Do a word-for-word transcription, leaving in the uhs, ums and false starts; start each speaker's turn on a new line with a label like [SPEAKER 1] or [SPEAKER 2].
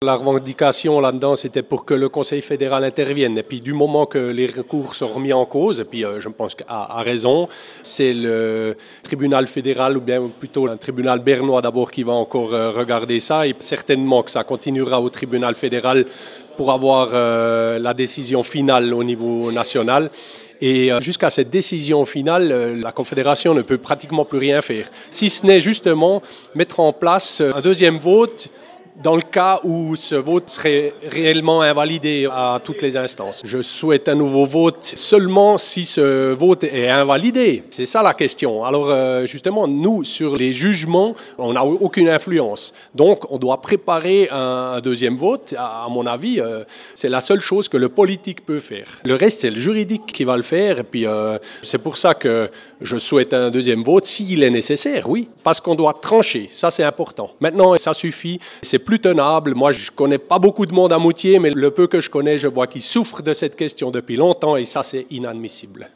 [SPEAKER 1] La revendication là-dedans, c'était pour que le Conseil fédéral intervienne. Et puis du moment que les recours sont remis en cause, et puis euh, je pense qu'à à raison, c'est le tribunal fédéral, ou bien plutôt un tribunal bernois d'abord qui va encore euh, regarder ça. Et certainement que ça continuera au tribunal fédéral pour avoir euh, la décision finale au niveau national. Et jusqu'à cette décision finale, la Confédération ne peut pratiquement plus rien faire, si ce n'est justement mettre en place un deuxième vote dans le cas où ce vote serait réellement invalidé à toutes les instances. Je souhaite un nouveau vote seulement si ce vote est invalidé. C'est ça la question. Alors justement, nous, sur les jugements, on n'a aucune influence. Donc, on doit préparer un deuxième vote. À mon avis, c'est la seule chose que le politique peut faire. Le reste, c'est le juridique qui va le faire. Et puis, c'est pour ça que je souhaite un deuxième vote, s'il est nécessaire, oui. Parce qu'on doit trancher. Ça, c'est important. Maintenant, ça suffit. C'est plus tenable. Moi, je connais pas beaucoup de monde à Moutier, mais le peu que je connais, je vois qu'ils souffrent de cette question depuis longtemps et ça, c'est inadmissible.